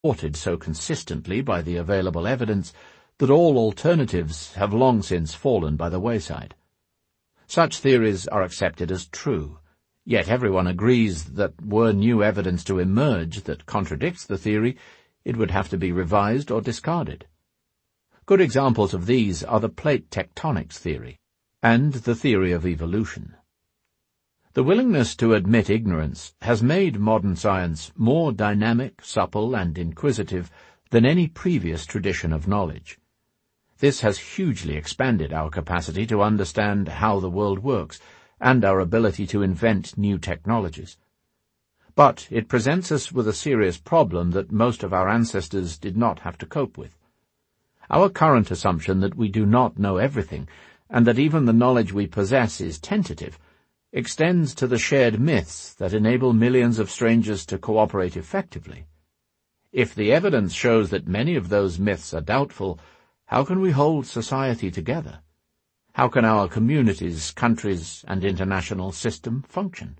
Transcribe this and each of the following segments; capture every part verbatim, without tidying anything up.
supported so consistently by the available evidence that all alternatives have long since fallen by the wayside. Such theories are accepted as true, yet everyone agrees that were new evidence to emerge that contradicts the theory, it would have to be revised or discarded. Good examples of these are the plate tectonics theory and the theory of evolution. The willingness to admit ignorance has made modern science more dynamic, supple, and inquisitive than any previous tradition of knowledge. This has hugely expanded our capacity to understand how the world works and our ability to invent new technologies. But it presents us with a serious problem that most of our ancestors did not have to cope with. Our current assumption that we do not know everything, and that even the knowledge we possess is tentative, extends to the shared myths that enable millions of strangers to cooperate effectively. If the evidence shows that many of those myths are doubtful, how can we hold society together? How can our communities, countries, and international system function?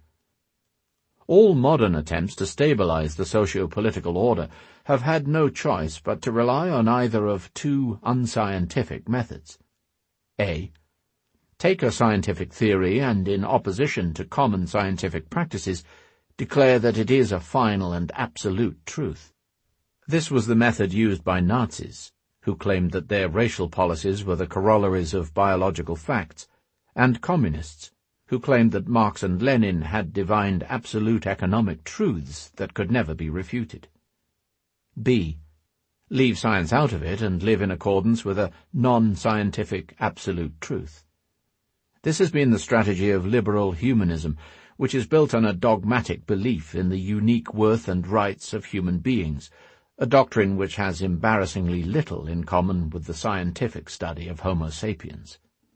All modern attempts to stabilize the socio-political order have had no choice but to rely on either of two unscientific methods. A. Take a scientific theory and, in opposition to common scientific practices, declare that it is a final and absolute truth. This was the method used by Nazis, who claimed that their racial policies were the corollaries of biological facts, and communists, who claimed that Marx and Lenin had divined absolute economic truths that could never be refuted. B. Leave science out of it and live in accordance with a non-scientific absolute truth. This has been the strategy of liberal humanism, which is built on a dogmatic belief in the unique worth and rights of human beings, a doctrine which has embarrassingly little in common with the scientific study of Homo sapiens.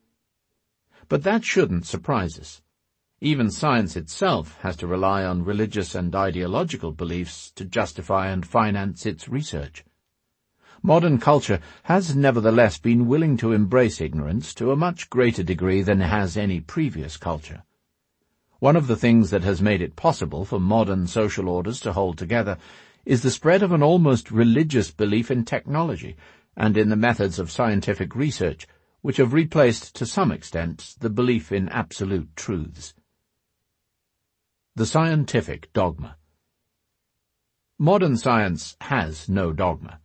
But that shouldn't surprise us. Even science itself has to rely on religious and ideological beliefs to justify and finance its research. Modern culture has nevertheless been willing to embrace ignorance to a much greater degree than has any previous culture. One of the things that has made it possible for modern social orders to hold together is the spread of an almost religious belief in technology and in the methods of scientific research, which have replaced to some extent the belief in absolute truths. The scientific dogma. Modern science has no dogma.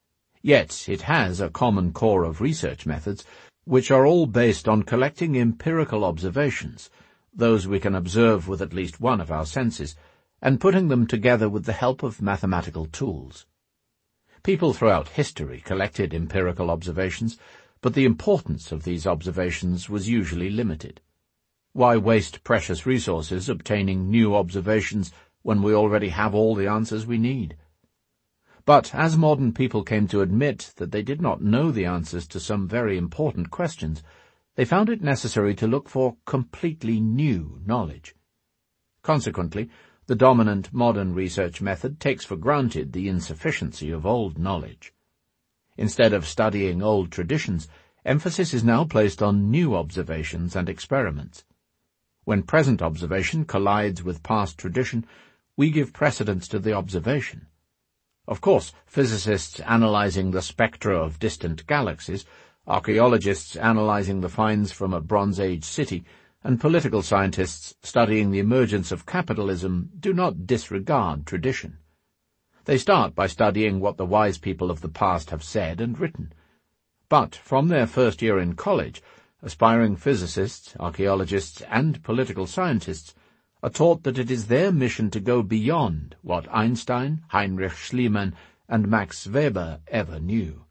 Yet it has a common core of research methods which are all based on collecting empirical observations, those we can observe with at least one of our senses, and putting them together with the help of mathematical tools. People throughout history collected empirical observations, but the importance of these observations was usually limited. Why waste precious resources obtaining new observations when we already have all the answers we need? But as modern people came to admit that they did not know the answers to some very important questions, they found it necessary to look for completely new knowledge. Consequently, the dominant modern research method takes for granted the insufficiency of old knowledge. Instead of studying old traditions, emphasis is now placed on new observations and experiments. When present observation collides with past tradition, we give precedence to the observation. Of course, physicists analyzing the spectra of distant galaxies, archaeologists analyzing the finds from a Bronze Age city, and political scientists studying the emergence of capitalism do not disregard tradition. They start by studying what the wise people of the past have said and written. But from their first year in college, aspiring physicists, archaeologists, and political scientists are taught that it is their mission to go beyond what Einstein, Heinrich Schliemann, and Max Weber ever knew.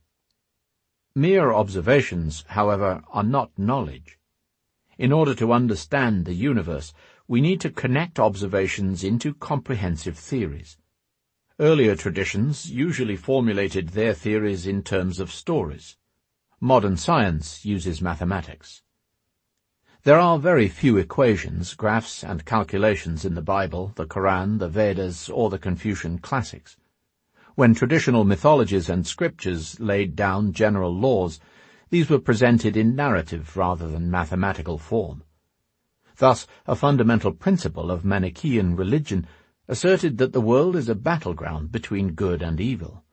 Mere observations, however, are not knowledge. In order to understand the universe, we need to connect observations into comprehensive theories. Earlier traditions usually formulated their theories in terms of stories. Modern science uses mathematics. There are very few equations, graphs, and calculations in the Bible, the Quran, the Vedas, or the Confucian classics. When traditional mythologies and scriptures laid down general laws, these were presented in narrative rather than mathematical form. Thus, a fundamental principle of Manichaean religion asserted that the world is a battleground between good and evil.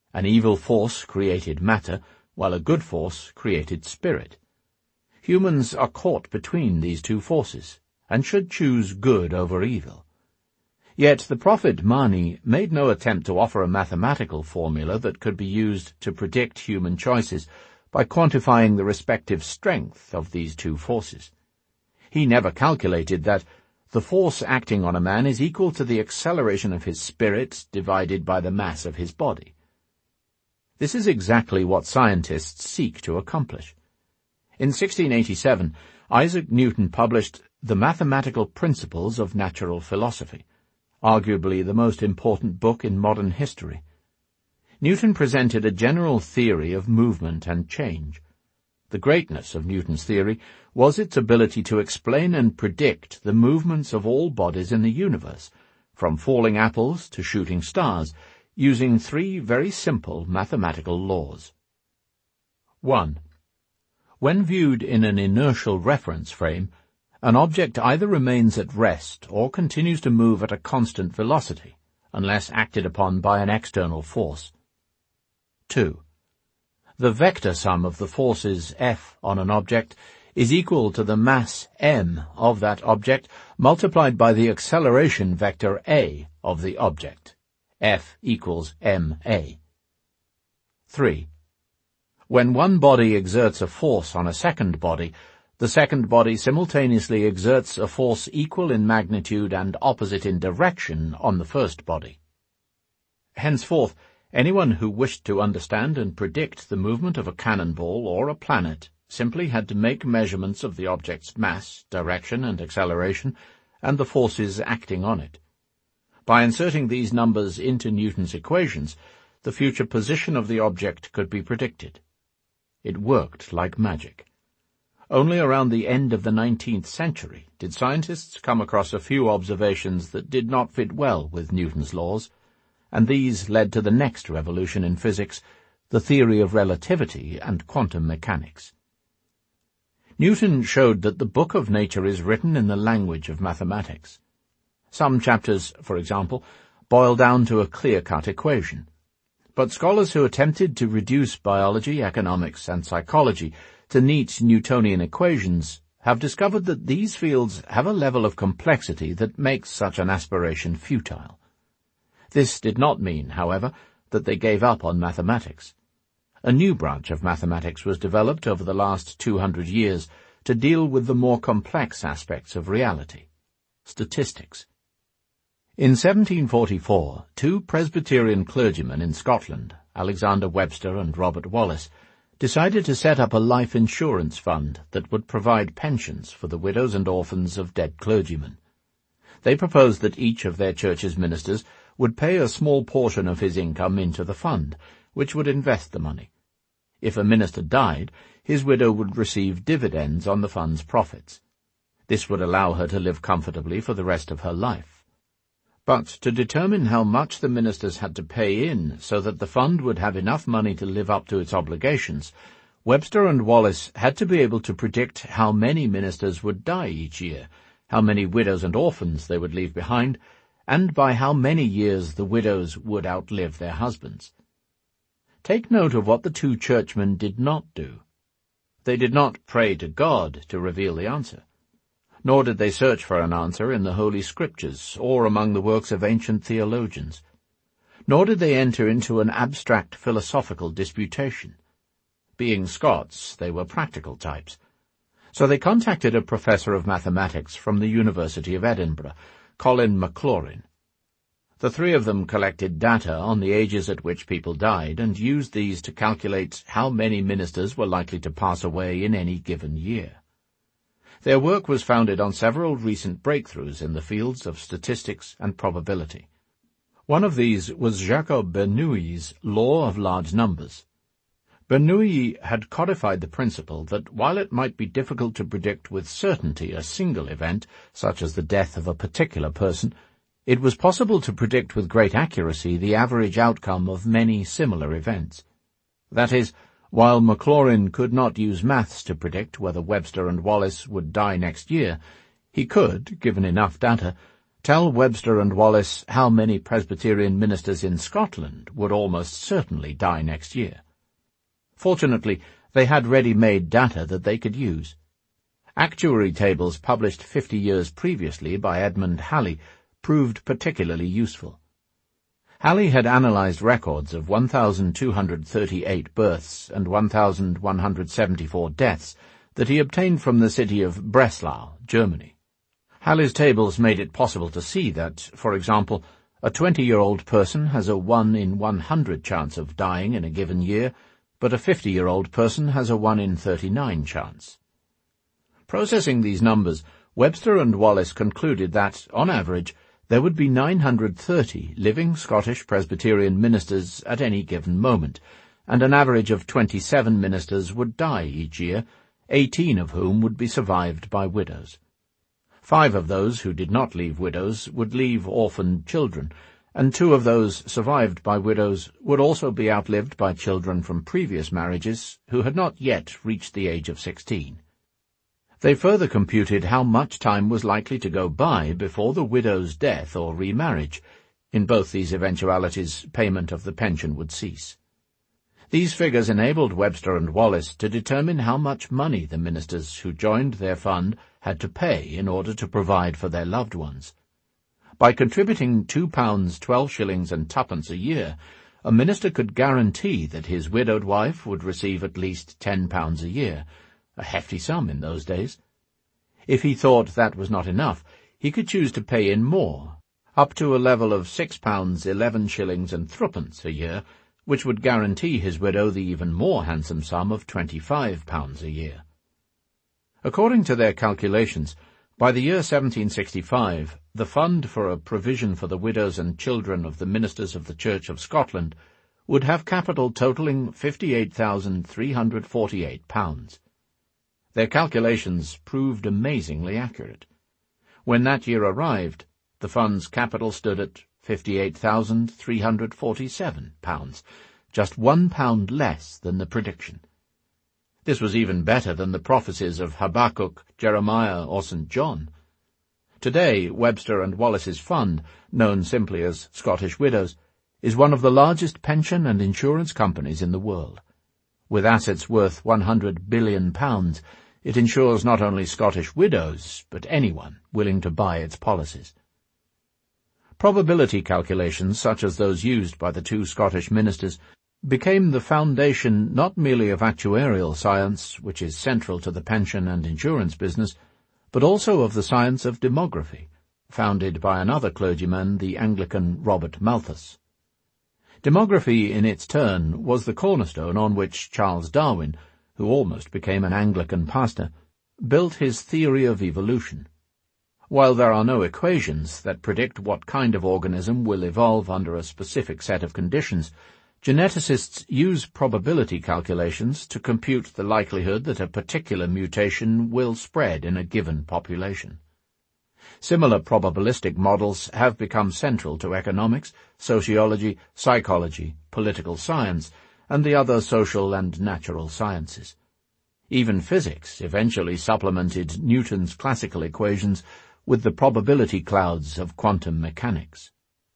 An evil force created matter, while a good force created spirit. Humans are caught between these two forces, and should choose good over evil. Yet the prophet Mani made no attempt to offer a mathematical formula that could be used to predict human choices by quantifying the respective strength of these two forces. He never calculated that the force acting on a man is equal to the acceleration of his spirit divided by the mass of his body. This is exactly what scientists seek to accomplish. In sixteen eighty-seven, Isaac Newton published The Mathematical Principles of Natural Philosophy, arguably the most important book in modern history. Newton presented a general theory of movement and change. The greatness of Newton's theory was its ability to explain and predict the movements of all bodies in the universe, from falling apples to shooting stars, using three very simple mathematical laws. one. When viewed in an inertial reference frame, an object either remains at rest or continues to move at a constant velocity, unless acted upon by an external force. two. The vector sum of the forces F on an object is equal to the mass m of that object multiplied by the acceleration vector a of the object. F equals ma. three. When one body exerts a force on a second body, the second body simultaneously exerts a force equal in magnitude and opposite in direction on the first body. Henceforth, anyone who wished to understand and predict the movement of a cannonball or a planet simply had to make measurements of the object's mass, direction, and acceleration, and the forces acting on it. By inserting these numbers into Newton's equations, the future position of the object could be predicted. It worked like magic. Only around the end of the nineteenth century did scientists come across a few observations that did not fit well with Newton's laws, and these led to the next revolution in physics, the theory of relativity and quantum mechanics. Newton showed that the book of nature is written in the language of mathematics. Some chapters, for example, boil down to a clear-cut equation. But scholars who attempted to reduce biology, economics, and psychology to neat Newtonian equations have discovered that these fields have a level of complexity that makes such an aspiration futile. This did not mean, however, that they gave up on mathematics. A new branch of mathematics was developed over the last two hundred years to deal with the more complex aspects of reality: statistics. In seventeen forty-four, two Presbyterian clergymen in Scotland, Alexander Webster and Robert Wallace, decided to set up a life insurance fund that would provide pensions for the widows and orphans of dead clergymen. They proposed that each of their church's ministers would pay a small portion of his income into the fund, which would invest the money. If a minister died, his widow would receive dividends on the fund's profits. This would allow her to live comfortably for the rest of her life. But to determine how much the ministers had to pay in so that the fund would have enough money to live up to its obligations, Webster and Wallace had to be able to predict how many ministers would die each year, how many widows and orphans they would leave behind, and by how many years the widows would outlive their husbands. Take note of what the two churchmen did not do. They did not pray to God to reveal the answer, nor did they search for an answer in the Holy Scriptures or among the works of ancient theologians, nor did they enter into an abstract philosophical disputation. Being Scots, they were practical types. So they contacted a professor of mathematics from the University of Edinburgh, Colin Maclaurin. The three of them collected data on the ages at which people died and used these to calculate how many ministers were likely to pass away in any given year. Their work was founded on several recent breakthroughs in the fields of statistics and probability. One of these was Jacob Bernoulli's law of large numbers. Bernoulli had codified the principle that while it might be difficult to predict with certainty a single event, such as the death of a particular person, it was possible to predict with great accuracy the average outcome of many similar events. That is, while Maclaurin could not use maths to predict whether Webster and Wallace would die next year, he could, given enough data, Tell Webster and Wallace how many Presbyterian ministers in Scotland would almost certainly die next year. Fortunately, they had ready-made data that they could use. Actuary tables published fifty years previously by Edmund Halley proved particularly useful. Halley had analyzed records of one thousand two hundred thirty-eight births and one thousand one hundred seventy-four deaths that he obtained from the city of Breslau, Germany. Halley's tables made it possible to see that, for example, a twenty-year-old person has a one in one hundred chance of dying in a given year, but a fifty-year-old person has a one in thirty-nine chance. Processing these numbers, Webster and Wallace concluded that, on average, there would be nine hundred thirty living Scottish Presbyterian ministers at any given moment, and an average of twenty-seven ministers would die each year, eighteen of whom would be survived by widows. Five of those who did not leave widows would leave orphaned children, and two of those survived by widows would also be outlived by children from previous marriages who had not yet reached the age of sixteen. They further computed how much time was likely to go by before the widow's death or remarriage. In both these eventualities, payment of the pension would cease. These figures enabled Webster and Wallace to determine how much money the ministers who joined their fund had to pay in order to provide for their loved ones. By contributing two pounds twelve shillings and twopence a year, a minister could guarantee that his widowed wife would receive at least ten pounds a year, a hefty sum in those days. If he thought that was not enough, he could choose to pay in more, up to a level of six pounds eleven shillings and threepence a year, which would guarantee his widow the even more handsome sum of twenty-five pounds a year. According to their calculations, by the year seventeen sixty-five, the fund for a provision for the widows and children of the ministers of the Church of Scotland would have capital totalling fifty-eight thousand three hundred forty-eight pounds. Their calculations proved amazingly accurate. When that year arrived, the fund's capital stood at fifty-eight thousand three hundred forty-seven pounds, just one pound less than the prediction. This was even better than the prophecies of Habakkuk, Jeremiah, or Saint John. Today, Webster and Wallace's fund, known simply as Scottish Widows, is one of the largest pension and insurance companies in the world. With assets worth one hundred billion pounds, it insures not only Scottish widows, but anyone willing to buy its policies. Probability calculations, such as those used by the two Scottish ministers, became the foundation not merely of actuarial science, which is central to the pension and insurance business, but also of the science of demography, founded by another clergyman, the Anglican Robert Malthus. Demography, in its turn, was the cornerstone on which Charles Darwin, who almost became an Anglican pastor, built his theory of evolution. While there are no equations that predict what kind of organism will evolve under a specific set of conditions, geneticists use probability calculations to compute the likelihood that a particular mutation will spread in a given population. Similar probabilistic models have become central to economics, sociology, psychology, political science, and the other social and natural sciences. Even physics eventually supplemented Newton's classical equations with the probability clouds of quantum mechanics.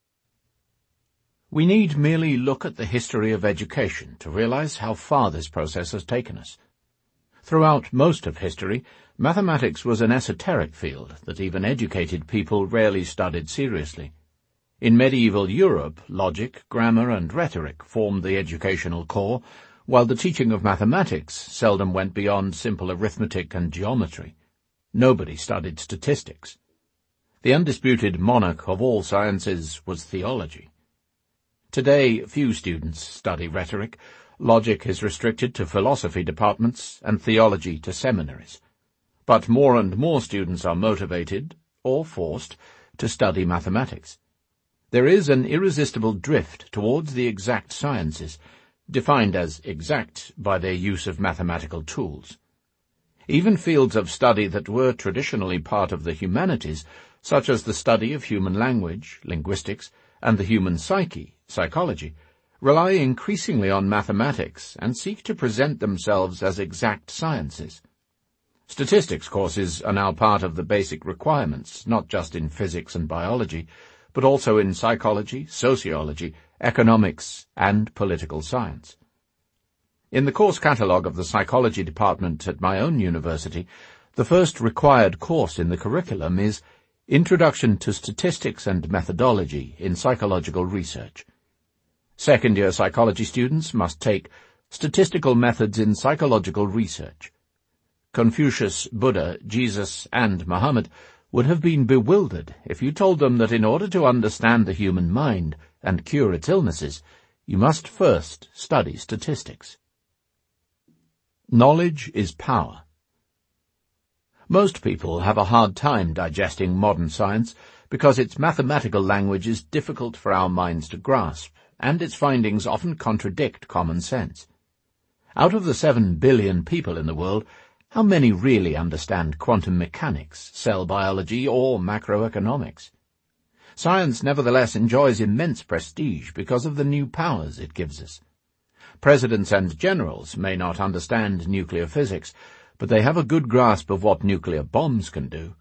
We need merely look at the history of education to realize how far this process has taken us. Throughout most of history, mathematics was an esoteric field that even educated people rarely studied seriously. In medieval Europe, logic, grammar, and rhetoric formed the educational core, while the teaching of mathematics seldom went beyond simple arithmetic and geometry. Nobody studied statistics. The undisputed monarch of all sciences was theology. Today, few students study rhetoric. Logic is restricted to philosophy departments and theology to seminaries. But more and more students are motivated, or forced, to study mathematics. There is an irresistible drift towards the exact sciences, defined as exact by their use of mathematical tools. Even fields of study that were traditionally part of the humanities, such as the study of human language, linguistics, and the human psyche, psychology, rely increasingly on mathematics and seek to present themselves as exact sciences. Statistics courses are now part of the basic requirements, not just in physics and biology, but also in psychology, sociology, economics, and political science. In the course catalogue of the psychology department at my own university, the first required course in the curriculum is Introduction to Statistics and Methodology in Psychological Research. Second-year psychology students must take Statistical Methods in Psychological Research. Confucius, Buddha, Jesus, and Muhammad would have been bewildered if you told them that in order to understand the human mind and cure its illnesses, you must first study statistics. Knowledge is power. Most people have a hard time digesting modern science because its mathematical language is difficult for our minds to grasp, and its findings often contradict common sense. Out of the seven billion people in the world, how many really understand quantum mechanics, cell biology, or macroeconomics? Science nevertheless enjoys immense prestige because of the new powers it gives us. Presidents and generals may not understand nuclear physics, but they have a good grasp of what nuclear bombs can do.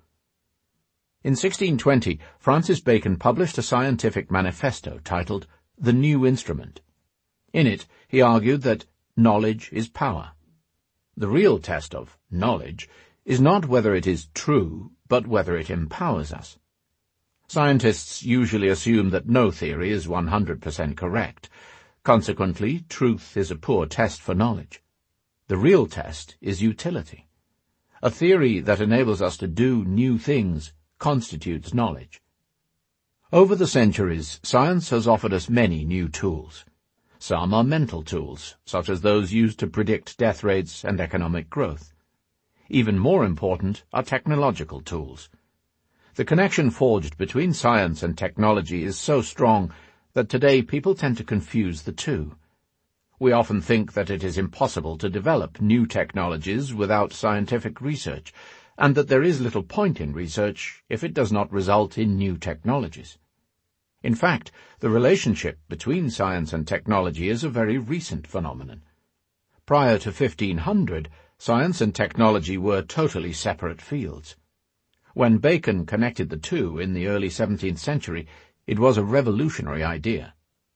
In sixteen twenty, Francis Bacon published a scientific manifesto titled The New Instrument. In it, he argued that knowledge is power. The real test of knowledge is not whether it is true, but whether it empowers us. Scientists usually assume that no theory is one hundred percent correct. Consequently, truth is a poor test for knowledge. The real test is utility. A theory that enables us to do new things constitutes knowledge. Over the centuries, science has offered us many new tools. Some are mental tools, such as those used to predict death rates and economic growth. Even more important are technological tools. The connection forged between science and technology is so strong that today people tend to confuse the two. We often think that it is impossible to develop new technologies without scientific research, and that there is little point in research if it does not result in new technologies. In fact, the relationship between science and technology is a very recent phenomenon. Prior to fifteen hundred, science and technology were totally separate fields. When Bacon connected the two in the early seventeenth century, it was a revolutionary idea.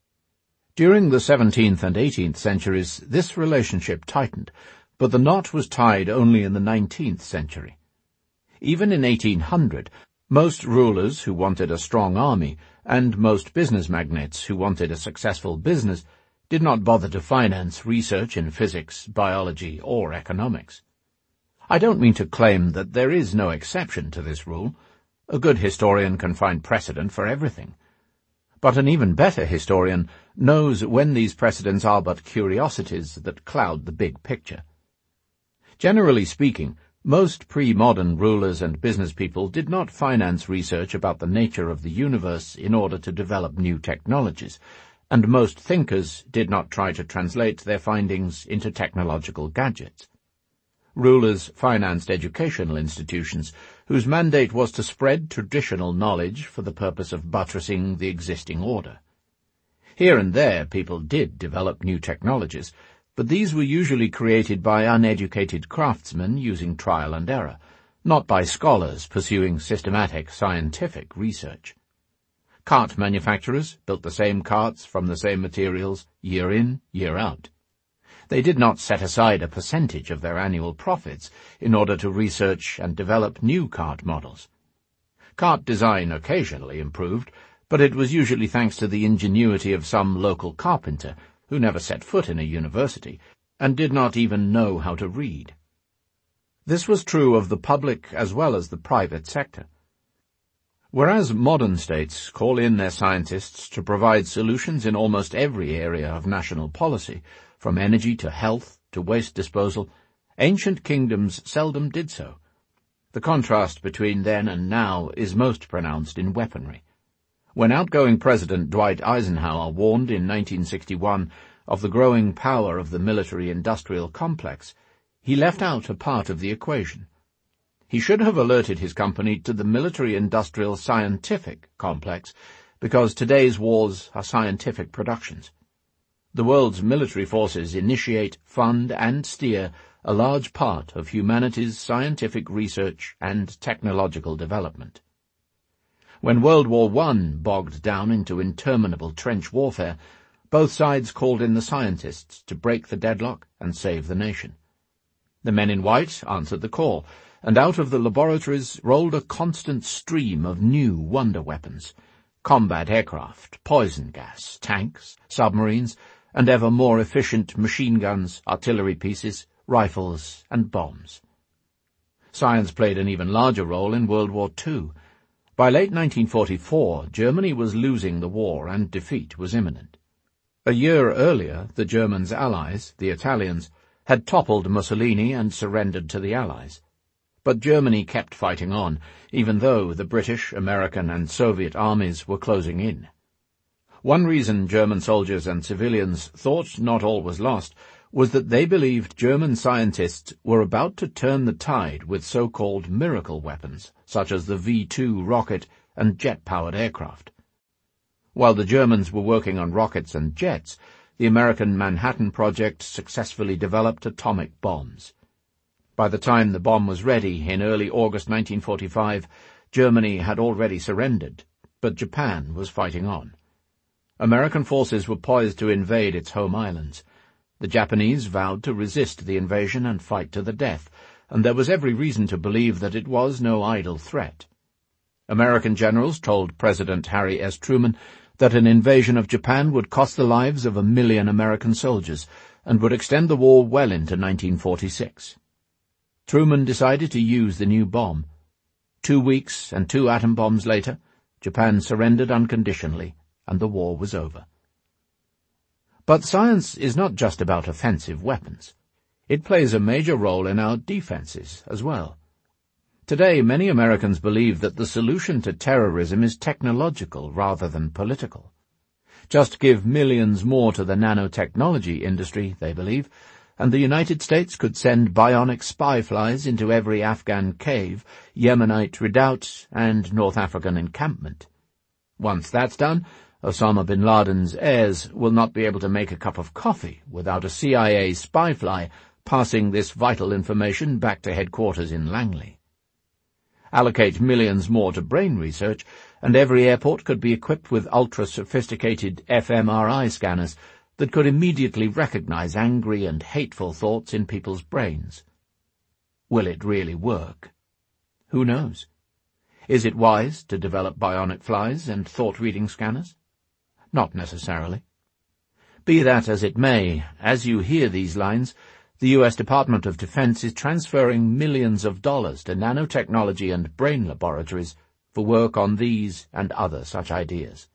During the seventeenth and eighteenth centuries, this relationship tightened, but the knot was tied only in the nineteenth century. Even in eighteen hundred, most rulers who wanted a strong army, and most business magnates who wanted a successful business, did not bother to finance research in physics, biology, or economics. I don't mean to claim that there is no exception to this rule. A good historian can find precedent for everything. But an even better historian knows when these precedents are but curiosities that cloud the big picture. Generally speaking, most pre-modern rulers and business people did not finance research about the nature of the universe in order to develop new technologies, and most thinkers did not try to translate their findings into technological gadgets. Rulers financed educational institutions whose mandate was to spread traditional knowledge for the purpose of buttressing the existing order. Here and there people did develop new technologies, but these were usually created by uneducated craftsmen using trial and error, not by scholars pursuing systematic scientific research. Cart manufacturers built the same carts from the same materials year in, year out. They did not set aside a percentage of their annual profits in order to research and develop new cart models. Cart design occasionally improved, but it was usually thanks to the ingenuity of some local carpenter who never set foot in a university and did not even know how to read. This was true of the public as well as the private sector. Whereas modern states call in their scientists to provide solutions in almost every area of national policy, from energy to health to waste disposal, ancient kingdoms seldom did so. The contrast between then and now is most pronounced in weaponry. When outgoing President Dwight Eisenhower warned in nineteen sixty-one of the growing power of the military-industrial complex, he left out a part of the equation. He should have alerted his company to the military-industrial scientific complex, because today's wars are scientific productions. The world's military forces initiate, fund, and steer a large part of humanity's scientific research and technological development. When World War One bogged down into interminable trench warfare, both sides called in the scientists to break the deadlock and save the nation. The men in white answered the call, and out of the laboratories rolled a constant stream of new wonder weapons, combat aircraft, poison gas, tanks, submarines, and ever more efficient machine guns, artillery pieces, rifles, and bombs. Science played an even larger role in World War Two. By late nineteen forty-four, Germany was losing the war and defeat was imminent. A year earlier, the Germans' allies, the Italians, had toppled Mussolini and surrendered to the Allies. But Germany kept fighting on, even though the British, American, and Soviet armies were closing in. One reason German soldiers and civilians thought not all was lost was that they believed German scientists were about to turn the tide with so-called miracle weapons, such as the V two rocket and jet-powered aircraft. While the Germans were working on rockets and jets, the American Manhattan Project successfully developed atomic bombs. By the time the bomb was ready in early August nineteen forty-five, Germany had already surrendered, but Japan was fighting on. American forces were poised to invade its home islands. The Japanese vowed to resist the invasion and fight to the death, and there was every reason to believe that it was no idle threat. American generals told President Harry S. Truman that an invasion of Japan would cost the lives of a million American soldiers and would extend the war well into nineteen forty-six. Truman decided to use the new bomb. Two weeks and two atom bombs later, Japan surrendered unconditionally, and the war was over. But science is not just about offensive weapons. It plays a major role in our defenses as well. Today, many Americans believe that the solution to terrorism is technological rather than political. Just give millions more to the nanotechnology industry, they believe, and the United States could send bionic spy flies into every Afghan cave, Yemenite redoubt, and North African encampment. Once that's done, Osama bin Laden's heirs will not be able to make a cup of coffee without a C I A spy fly passing this vital information back to headquarters in Langley. Allocate millions more to brain research, and every airport could be equipped with ultra-sophisticated f M R I scanners that could immediately recognize angry and hateful thoughts in people's brains. Will it really work? Who knows? Is it wise to develop bionic flies and thought-reading scanners? Not necessarily. Be that as it may, as you hear these lines, the U S Department of Defense is transferring millions of dollars to nanotechnology and brain laboratories for work on these and other such ideas.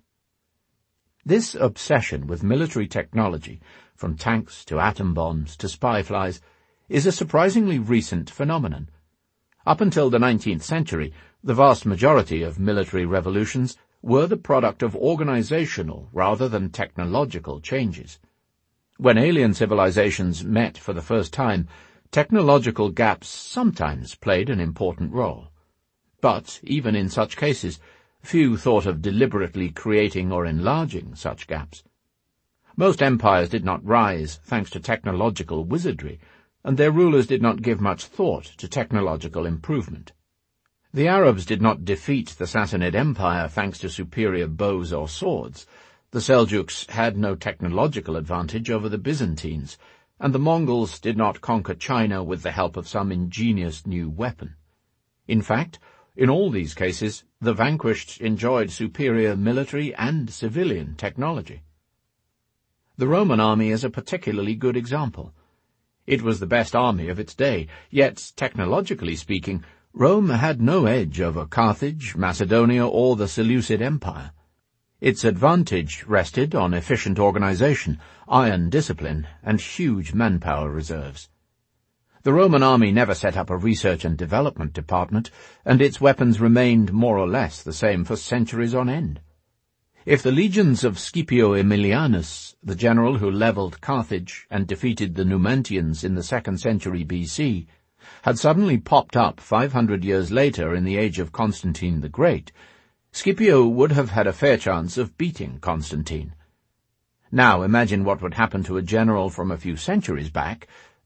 This obsession with military technology, from tanks to atom bombs to spy flies, is a surprisingly recent phenomenon. Up until the nineteenth century, the vast majority of military revolutions were the product of organizational rather than technological changes. When alien civilizations met for the first time, technological gaps sometimes played an important role. But, even in such cases, few thought of deliberately creating or enlarging such gaps. Most empires did not rise thanks to technological wizardry, and their rulers did not give much thought to technological improvement. The Arabs did not defeat the Sassanid Empire thanks to superior bows or swords. The Seljuks had no technological advantage over the Byzantines, and the Mongols did not conquer China with the help of some ingenious new weapon. In fact, in all these cases, the vanquished enjoyed superior military and civilian technology. The Roman army is a particularly good example. It was the best army of its day, yet, technologically speaking, Rome had no edge over Carthage, Macedonia, or the Seleucid Empire. Its advantage rested on efficient organization, iron discipline, and huge manpower reserves. The Roman army never set up a research and development department, and its weapons remained more or less the same for centuries on end. If the legions of Scipio Aemilianus, the general who leveled Carthage and defeated the Numantians in the second century B C, had suddenly popped up five hundred years later in the age of Constantine the Great, Scipio would have had a fair chance of beating Constantine. Now imagine what would happen to a general from a few centuries back,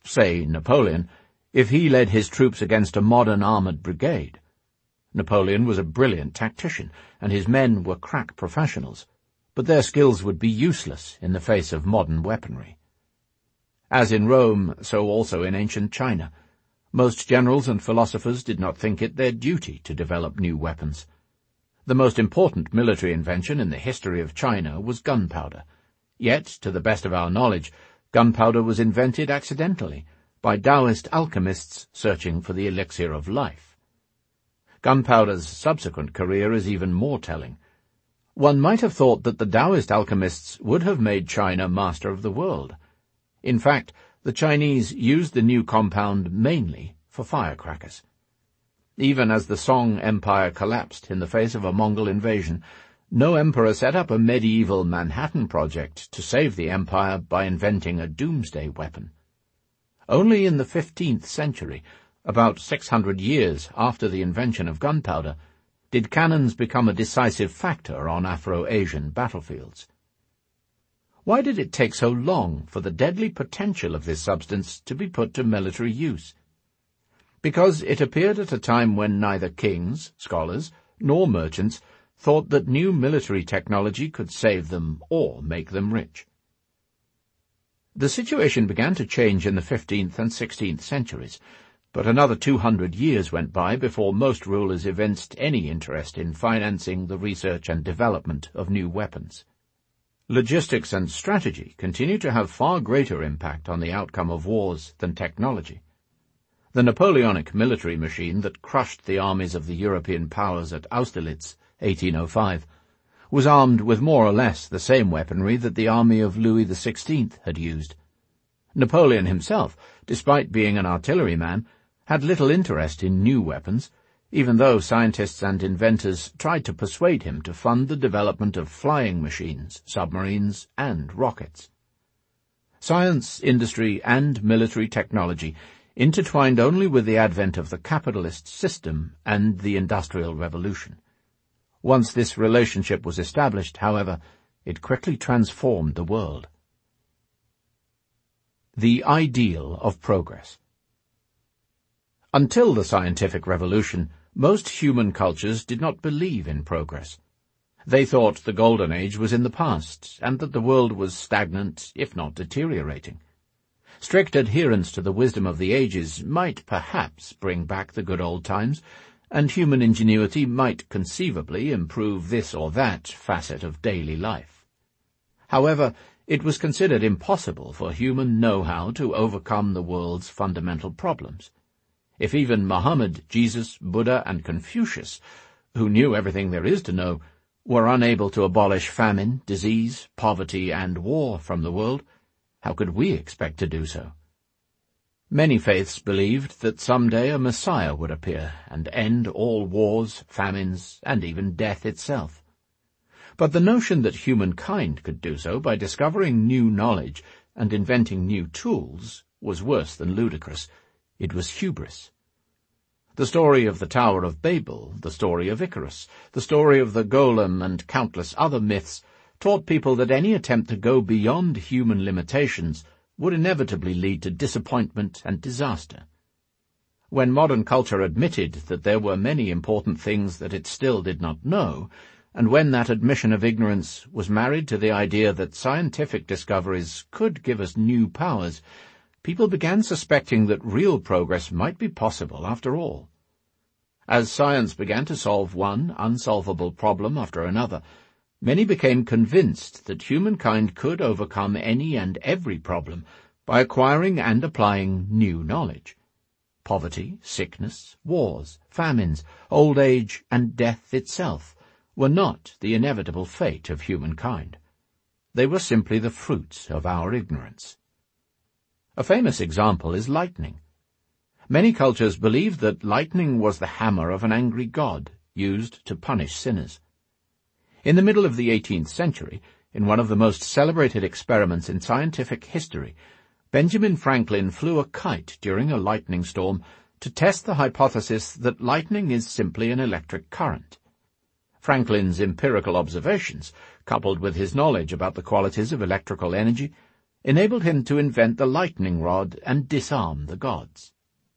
say Napoleon, if he led his troops against a modern armoured brigade. Napoleon was a brilliant tactician, and his men were crack professionals, but their skills would be useless in the face of modern weaponry. As in Rome, so also in ancient China, most generals and philosophers did not think it their duty to develop new weapons. The most important military invention in the history of China was gunpowder, yet, to the best of our knowledge, gunpowder was invented accidentally by Taoist alchemists searching for the elixir of life. Gunpowder's subsequent career is even more telling. One might have thought that the Taoist alchemists would have made China master of the world. In fact, the Chinese used the new compound mainly for firecrackers. Even as the Song Empire collapsed in the face of a Mongol invasion, no emperor set up a medieval Manhattan Project to save the empire by inventing a doomsday weapon. Only in the fifteenth century, about six hundred years after the invention of gunpowder, did cannons become a decisive factor on Afro-Asian battlefields. Why did it take so long for the deadly potential of this substance to be put to military use? Because it appeared at a time when neither kings, scholars, nor merchants thought that new military technology could save them or make them rich. The situation began to change in the fifteenth and sixteenth centuries, but another two hundred years went by before most rulers evinced any interest in financing the research and development of new weapons. Logistics and strategy continue to have far greater impact on the outcome of wars than technology. The Napoleonic military machine that crushed the armies of the European powers at Austerlitz, eighteen oh five, was armed with more or less the same weaponry that the army of Louis the Sixteenth had used. Napoleon himself, despite being an artilleryman, had little interest in new weapons, even though scientists and inventors tried to persuade him to fund the development of flying machines, submarines, and rockets. Science, industry, and military technology intertwined only with the advent of the capitalist system and the Industrial Revolution. Once this relationship was established, however, it quickly transformed the world. The ideal of progress. Until the scientific revolution, most human cultures did not believe in progress. They thought the Golden Age was in the past, and that the world was stagnant, if not deteriorating. Strict adherence to the wisdom of the ages might perhaps bring back the good old times, and human ingenuity might conceivably improve this or that facet of daily life. However, it was considered impossible for human know-how to overcome the world's fundamental problems. If even Muhammad, Jesus, Buddha, and Confucius, who knew everything there is to know, were unable to abolish famine, disease, poverty, and war from the world, how could we expect to do so? Many faiths believed that someday a Messiah would appear and end all wars, famines, and even death itself. But the notion that humankind could do so by discovering new knowledge and inventing new tools was worse than ludicrous. It was hubris. The story of the Tower of Babel, the story of Icarus, the story of the Golem, and countless other myths taught people that any attempt to go beyond human limitations would inevitably lead to disappointment and disaster. When modern culture admitted that there were many important things that it still did not know, and when that admission of ignorance was married to the idea that scientific discoveries could give us new powers, people began suspecting that real progress might be possible after all. As science began to solve one unsolvable problem after another, many became convinced that humankind could overcome any and every problem by acquiring and applying new knowledge. Poverty, sickness, wars, famines, old age, and death itself were not the inevitable fate of humankind. They were simply the fruits of our ignorance. A famous example is lightning. Many cultures believed that lightning was the hammer of an angry god, used to punish sinners. In the middle of the eighteenth century, in one of the most celebrated experiments in scientific history, Benjamin Franklin flew a kite during a lightning storm to test the hypothesis that lightning is simply an electric current. Franklin's empirical observations, coupled with his knowledge about the qualities of electrical energy, enabled him to invent the lightning rod and disarm the gods.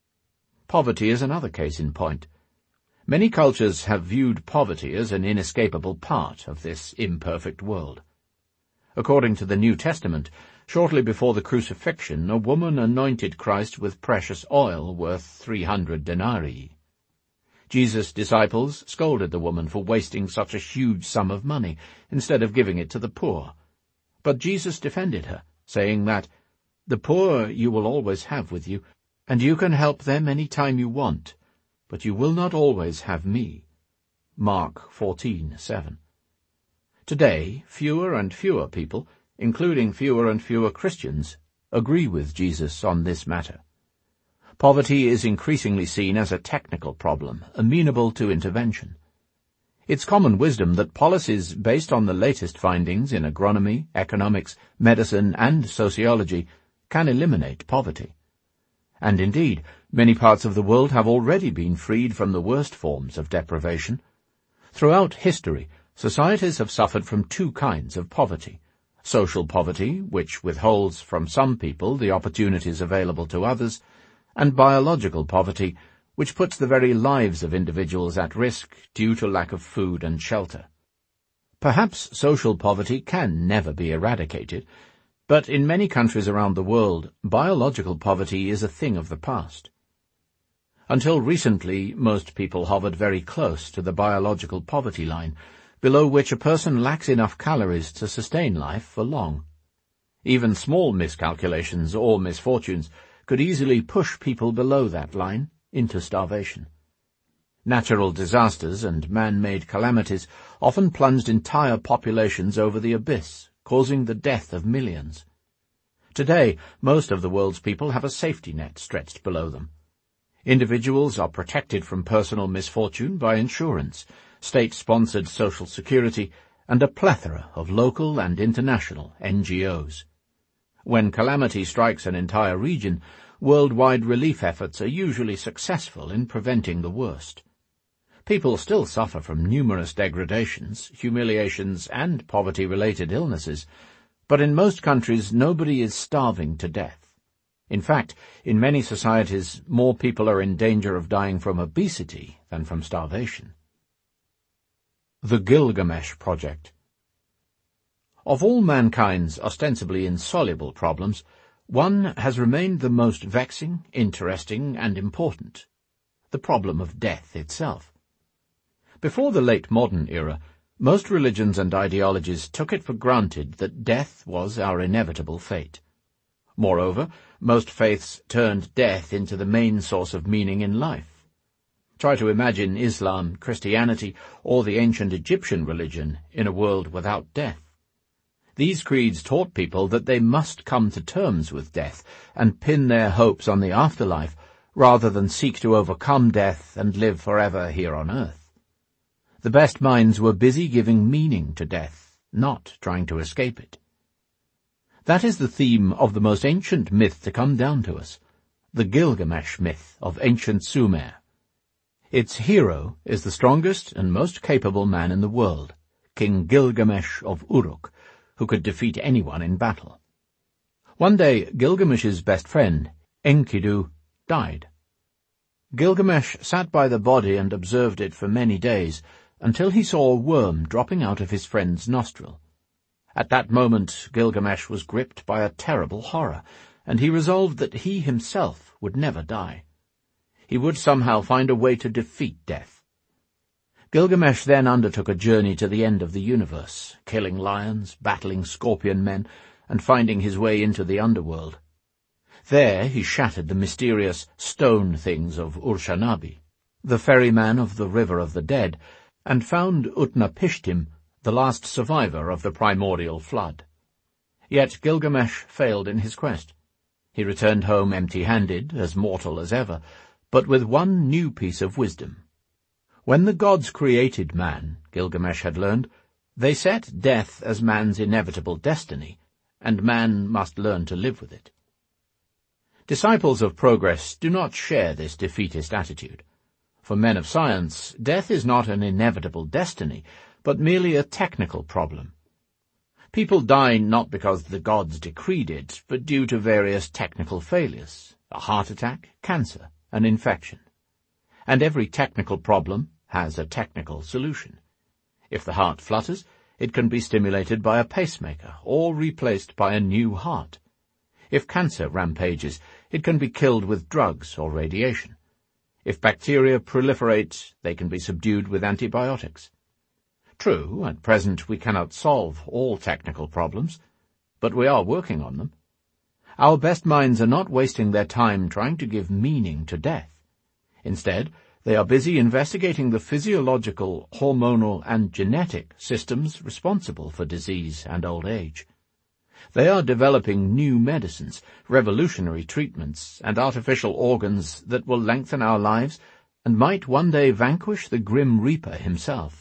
Poverty is another case in point. Many cultures have viewed poverty as an inescapable part of this imperfect world. According to the New Testament, shortly before the crucifixion, a woman anointed Christ with precious oil worth three hundred denarii. Jesus' disciples scolded the woman for wasting such a huge sum of money instead of giving it to the poor. But Jesus defended her, saying that, "The poor you will always have with you, and you can help them any time you want, but you will not always have me." Mark fourteen seven. Today, fewer and fewer people, including fewer and fewer Christians, agree with Jesus on this matter. Poverty is increasingly seen as a technical problem, amenable to intervention. It's common wisdom that policies based on the latest findings in agronomy, economics, medicine, and sociology can eliminate poverty. And indeed, many parts of the world have already been freed from the worst forms of deprivation. Throughout history, societies have suffered from two kinds of poverty: social poverty, which withholds from some people the opportunities available to others, and biological poverty, which puts the very lives of individuals at risk due to lack of food and shelter. Perhaps social poverty can never be eradicated, but in many countries around the world, biological poverty is a thing of the past. Until recently, most people hovered very close to the biological poverty line, below which a person lacks enough calories to sustain life for long. Even small miscalculations or misfortunes could easily push people below that line into starvation. Natural disasters and man-made calamities often plunged entire populations over the abyss, causing the death of millions. Today, most of the world's people have a safety net stretched below them. Individuals are protected from personal misfortune by insurance, state-sponsored social security, and a plethora of local and international N G Os. When calamity strikes an entire region, worldwide relief efforts are usually successful in preventing the worst. People still suffer from numerous degradations, humiliations, and poverty-related illnesses, but in most countries nobody is starving to death. In fact, in many societies, more people are in danger of dying from obesity than from starvation. The Gilgamesh Project. Of all mankind's ostensibly insoluble problems, one has remained the most vexing, interesting, and important: the problem of death itself. Before the late modern era, most religions and ideologies took it for granted that death was our inevitable fate. Moreover, most faiths turned death into the main source of meaning in life. Try to imagine Islam, Christianity, or the ancient Egyptian religion in a world without death. These creeds taught people that they must come to terms with death and pin their hopes on the afterlife, rather than seek to overcome death and live forever here on earth. The best minds were busy giving meaning to death, not trying to escape it. That is the theme of the most ancient myth to come down to us, the Gilgamesh myth of ancient Sumer. Its hero is the strongest and most capable man in the world, King Gilgamesh of Uruk, who could defeat anyone in battle. One day, Gilgamesh's best friend, Enkidu, died. Gilgamesh sat by the body and observed it for many days, until he saw a worm dropping out of his friend's nostril. At that moment, Gilgamesh was gripped by a terrible horror, and he resolved that he himself would never die. He would somehow find a way to defeat death. Gilgamesh then undertook a journey to the end of the universe, killing lions, battling scorpion men, and finding his way into the underworld. There he shattered the mysterious stone things of Urshanabi, the ferryman of the River of the Dead, and found Utnapishtim, the last survivor of the primordial flood. Yet Gilgamesh failed in his quest. He returned home empty-handed, as mortal as ever, but with one new piece of wisdom. When the gods created man, Gilgamesh had learned, they set death as man's inevitable destiny, and man must learn to live with it. Disciples of progress do not share this defeatist attitude. For men of science, death is not an inevitable destiny, but merely a technical problem. People die not because the gods decreed it, but due to various technical failures, a heart attack, cancer, an infection. And every technical problem has a technical solution. If the heart flutters, it can be stimulated by a pacemaker or replaced by a new heart. If cancer rampages, it can be killed with drugs or radiation. If bacteria proliferate, they can be subdued with antibiotics. True, at present we cannot solve all technical problems, but we are working on them. Our best minds are not wasting their time trying to give meaning to death. Instead, they are busy investigating the physiological, hormonal, and genetic systems responsible for disease and old age. They are developing new medicines, revolutionary treatments, and artificial organs that will lengthen our lives and might one day vanquish the Grim Reaper himself.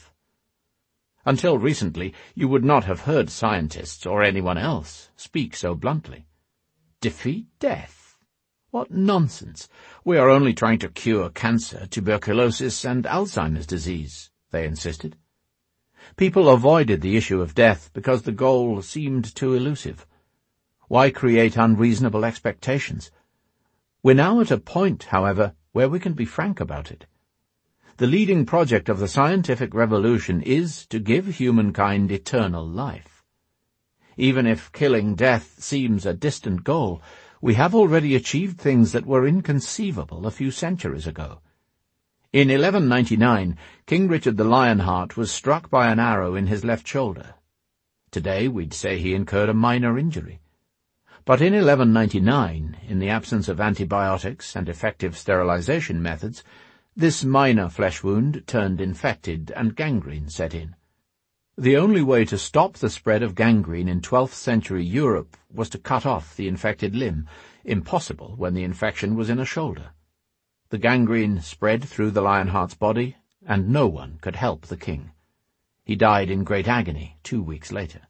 Until recently, you would not have heard scientists or anyone else speak so bluntly. Defeat death? What nonsense! We are only trying to cure cancer, tuberculosis, and Alzheimer's disease, they insisted. People avoided the issue of death because the goal seemed too elusive. Why create unreasonable expectations? We're now at a point, however, where we can be frank about it. The leading project of the scientific revolution is to give humankind eternal life. Even if killing death seems a distant goal, we have already achieved things that were inconceivable a few centuries ago. In eleven ninety-nine, King Richard the Lionheart was struck by an arrow in his left shoulder. Today we'd say he incurred a minor injury. But in eleven ninety-nine, in the absence of antibiotics and effective sterilization methods, this minor flesh wound turned infected and gangrene set in. The only way to stop the spread of gangrene in twelfth century Europe was to cut off the infected limb, impossible when the infection was in a shoulder. The gangrene spread through the Lionheart's body, and no one could help the king. He died in great agony two weeks later.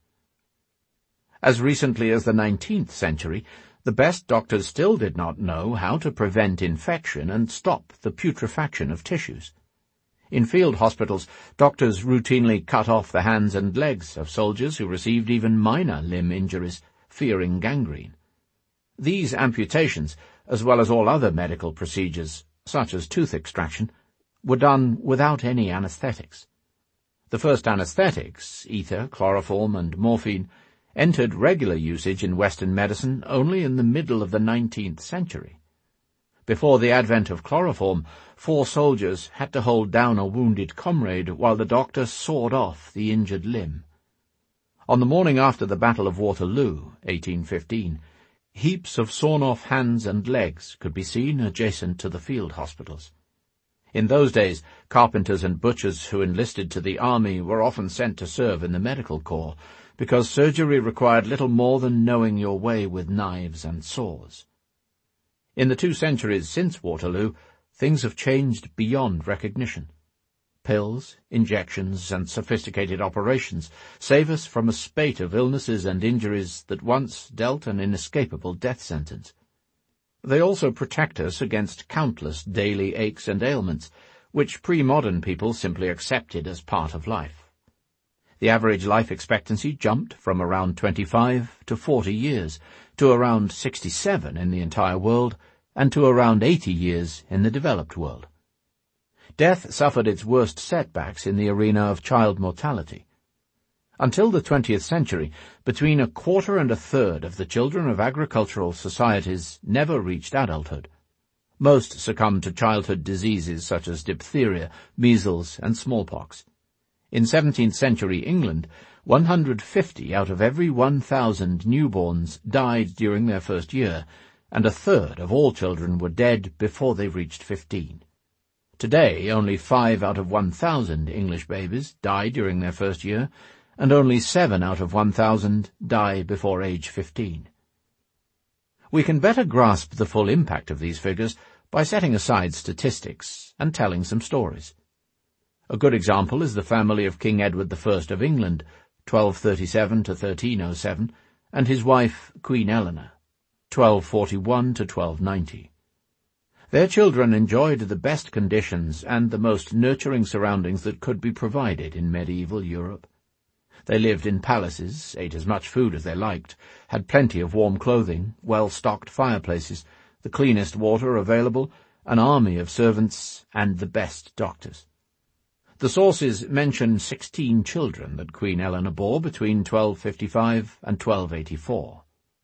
As recently as the nineteenth century, the best doctors still did not know how to prevent infection and stop the putrefaction of tissues. In field hospitals, doctors routinely cut off the hands and legs of soldiers who received even minor limb injuries, fearing gangrene. These amputations, as well as all other medical procedures, such as tooth extraction, were done without any anesthetics. The first anesthetics, ether, chloroform, and morphine, entered regular usage in Western medicine only in the middle of the nineteenth century. Before the advent of chloroform, four soldiers had to hold down a wounded comrade while the doctor sawed off the injured limb. On the morning after the Battle of Waterloo, eighteen fifteen, heaps of sawn-off hands and legs could be seen adjacent to the field hospitals. In those days, carpenters and butchers who enlisted to the army were often sent to serve in the medical corps, because surgery required little more than knowing your way with knives and saws. In the two centuries since Waterloo, things have changed beyond recognition. Pills, injections, and sophisticated operations save us from a spate of illnesses and injuries that once dealt an inescapable death sentence. They also protect us against countless daily aches and ailments, which pre-modern people simply accepted as part of life. The average life expectancy jumped from around twenty-five to forty years, to around sixty-seven in the entire world, and to around eighty years in the developed world. Death suffered its worst setbacks in the arena of child mortality. Until the twentieth century, between a quarter and a third of the children of agricultural societies never reached adulthood. Most succumbed to childhood diseases such as diphtheria, measles, and smallpox. In seventeenth century England, one hundred fifty out of every one thousand newborns died during their first year, and a third of all children were dead before they reached fifteen. Today, only five out of one thousand English babies die during their first year, and only seven out of one thousand die before age fifteen. We can better grasp the full impact of these figures by setting aside statistics and telling some stories. A good example is the family of King Edward the First of England, twelve thirty-seven to thirteen oh seven, and his wife, Queen Eleanor, twelve forty-one to twelve ninety. Their children enjoyed the best conditions and the most nurturing surroundings that could be provided in medieval Europe. They lived in palaces, ate as much food as they liked, had plenty of warm clothing, well-stocked fireplaces, the cleanest water available, an army of servants, and the best doctors. The sources mention sixteen children that Queen Eleanor bore between twelve fifty-five and twelve eighty-four.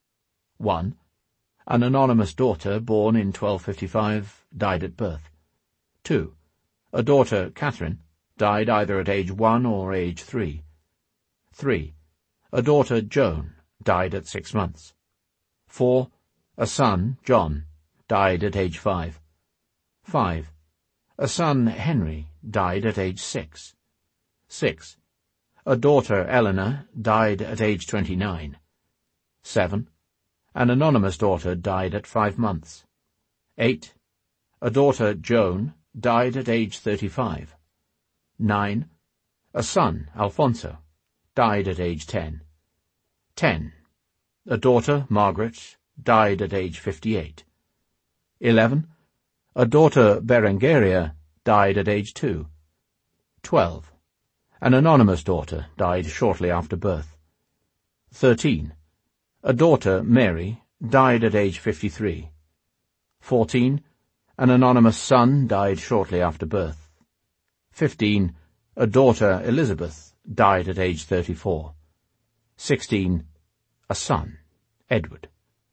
one. An anonymous daughter born in twelve fifty-five died at birth. two. A daughter, Catherine, died either at age one or age three. three. A daughter, Joan, died at six months. four. A son, John, died at age five. five. A son, Henry, died at age six. six. A daughter, Eleanor, died at age twenty-nine. seven. An anonymous daughter died at five months. eight. A daughter, Joan, died at age thirty-five. nine. A son, Alfonso, died at age ten. ten. A daughter, Margaret, died at age fifty-eight. eleven. A daughter, Berengaria, died at age two. twelve. An anonymous daughter died shortly after birth. thirteen. A daughter, Mary, died at age fifty-three. fourteen. An anonymous son died shortly after birth. fifteen. A daughter, Elizabeth, died at age thirty-four. sixteen. A son, Edward.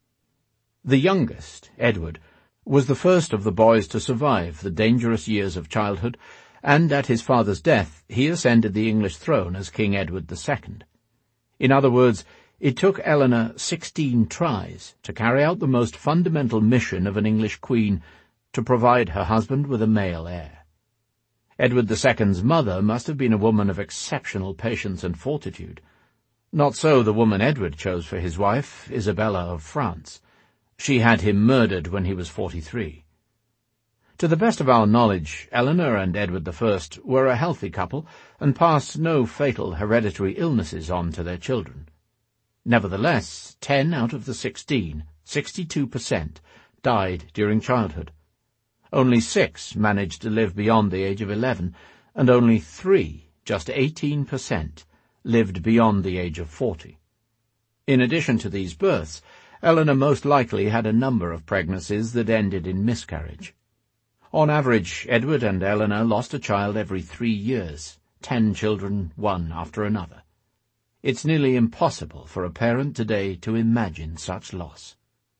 The youngest, Edward, was the first of the boys to survive the dangerous years of childhood, and at his father's death he ascended the English throne as King Edward the Second. In other words, it took Eleanor sixteen tries to carry out the most fundamental mission of an English queen, to provide her husband with a male heir. Edward the Second's mother must have been a woman of exceptional patience and fortitude. Not so the woman Edward chose for his wife, Isabella of France. She had him murdered when he was forty-three. To the best of our knowledge, Eleanor and Edward the First were a healthy couple and passed no fatal hereditary illnesses on to their children. Nevertheless, ten out of the sixteen, sixty-two percent, died during childhood. Only six managed to live beyond the age of eleven, and only three, just eighteen percent, lived beyond the age of forty. In addition to these births, Eleanor most likely had a number of pregnancies that ended in miscarriage. On average, Edward and Eleanor lost a child every three years, ten children, one after another. It's nearly impossible for a parent today to imagine such loss.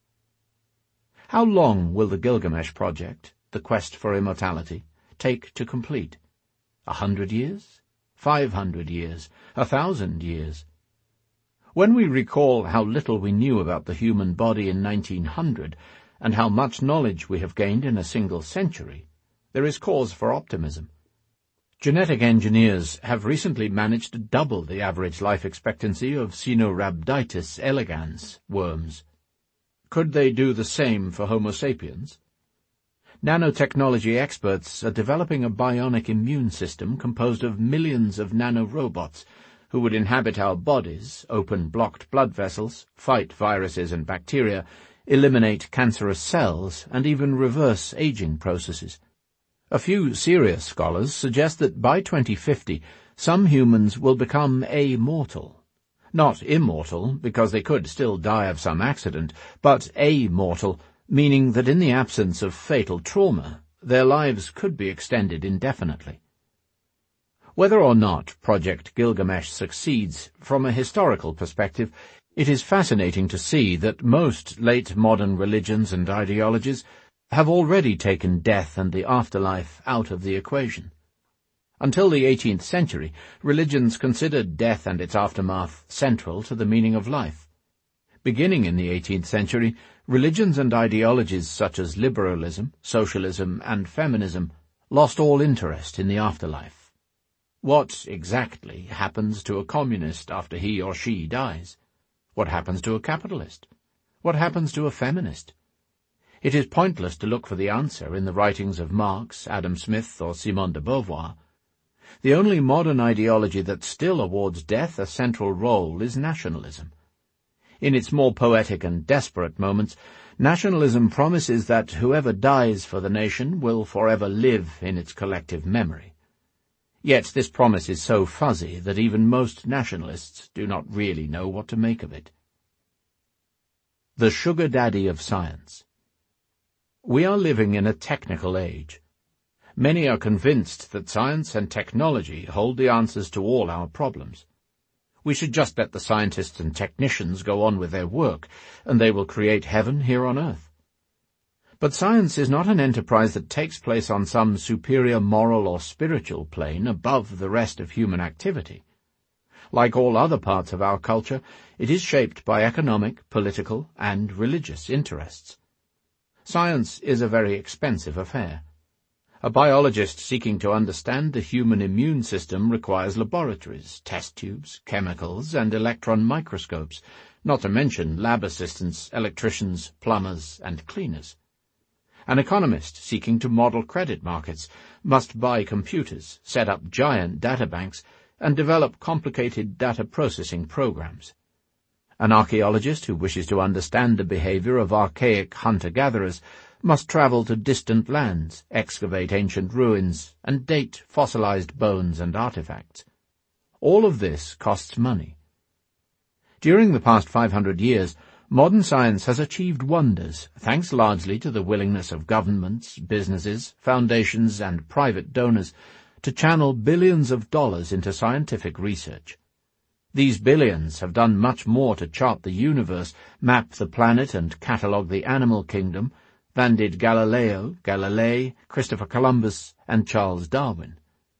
How long will the Gilgamesh project, the quest for immortality, take to complete? A hundred years? Five hundred years? A thousand years? When we recall how little we knew about the human body in nineteen hundred, and how much knowledge we have gained in a single century, there is cause for optimism. Genetic engineers have recently managed to double the average life expectancy of Caenorhabditis elegans worms. Could they do the same for Homo sapiens? Nanotechnology experts are developing a bionic immune system composed of millions of nanorobots who would inhabit our bodies, open blocked blood vessels, fight viruses and bacteria, eliminate cancerous cells, and even reverse aging processes. A few serious scholars suggest that by twenty fifty, some humans will become amortal. Not immortal, because they could still die of some accident, but amortal, meaning that in the absence of fatal trauma, their lives could be extended indefinitely. Whether or not Project Gilgamesh succeeds, from a historical perspective, it is fascinating to see that most late modern religions and ideologies have already taken death and the afterlife out of the equation. Until the eighteenth century, religions considered death and its aftermath central to the meaning of life. Beginning in the eighteenth century, religions and ideologies such as liberalism, socialism, and feminism lost all interest in the afterlife. What, exactly, happens to a communist after he or she dies? What happens to a capitalist? What happens to a feminist? It is pointless to look for the answer in the writings of Marx, Adam Smith, or Simone de Beauvoir. The only modern ideology that still awards death a central role is nationalism. In its more poetic and desperate moments, nationalism promises that whoever dies for the nation will forever live in its collective memory. Yet this promise is so fuzzy that even most nationalists do not really know what to make of it. The sugar daddy of science. We are living in a technical age. Many are convinced that science and technology hold the answers to all our problems. We should just let the scientists and technicians go on with their work, and they will create heaven here on earth. But science is not an enterprise that takes place on some superior moral or spiritual plane above the rest of human activity. Like all other parts of our culture, it is shaped by economic, political, and religious interests. Science is a very expensive affair. A biologist seeking to understand the human immune system requires laboratories, test tubes, chemicals, and electron microscopes, not to mention lab assistants, electricians, plumbers, and cleaners. An economist seeking to model credit markets must buy computers, set up giant databanks, and develop complicated data processing programs. An archaeologist who wishes to understand the behavior of archaic hunter-gatherers must travel to distant lands, excavate ancient ruins, and date fossilized bones and artifacts. All of this costs money. During the past five hundred years, modern science has achieved wonders, thanks largely to the willingness of governments, businesses, foundations, and private donors to channel billions of dollars into scientific research. These billions have done much more to chart the universe, map the planet, and catalogue the animal kingdom than did Galileo, Galilei, Christopher Columbus, and Charles Darwin.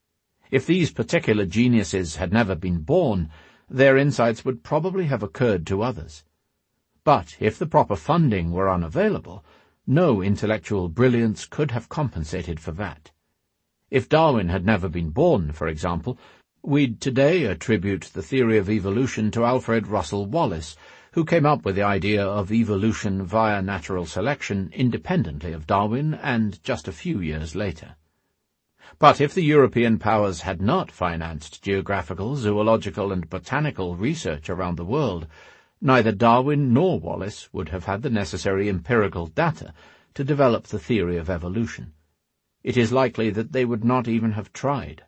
If these particular geniuses had never been born, their insights would probably have occurred to others. But if the proper funding were unavailable, no intellectual brilliance could have compensated for that. If Darwin had never been born, for example, we'd today attribute the theory of evolution to Alfred Russel Wallace, who came up with the idea of evolution via natural selection independently of Darwin and just a few years later. But if the European powers had not financed geographical, zoological, and botanical research around the world, neither Darwin nor Wallace would have had the necessary empirical data to develop the theory of evolution. It is likely that they would not even have tried.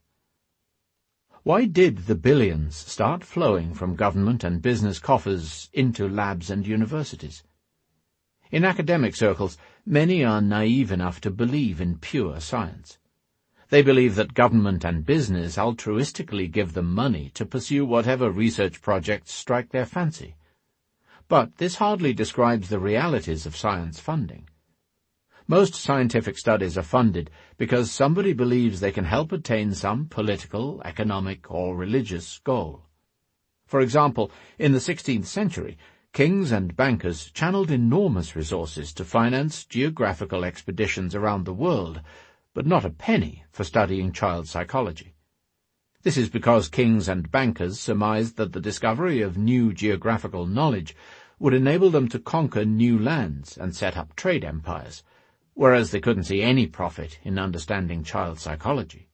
Why did the billions start flowing from government and business coffers into labs and universities? In academic circles, many are naive enough to believe in pure science. They believe that government and business altruistically give them money to pursue whatever research projects strike their fancy. But this hardly describes the realities of science funding. Most scientific studies are funded because somebody believes they can help attain some political, economic, or religious goal. For example, in the sixteenth century, kings and bankers channeled enormous resources to finance geographical expeditions around the world, but not a penny for studying child psychology. This is because kings and bankers surmised that the discovery of new geographical knowledge would enable them to conquer new lands and set up trade empires, whereas they couldn't see any profit in understanding child psychology.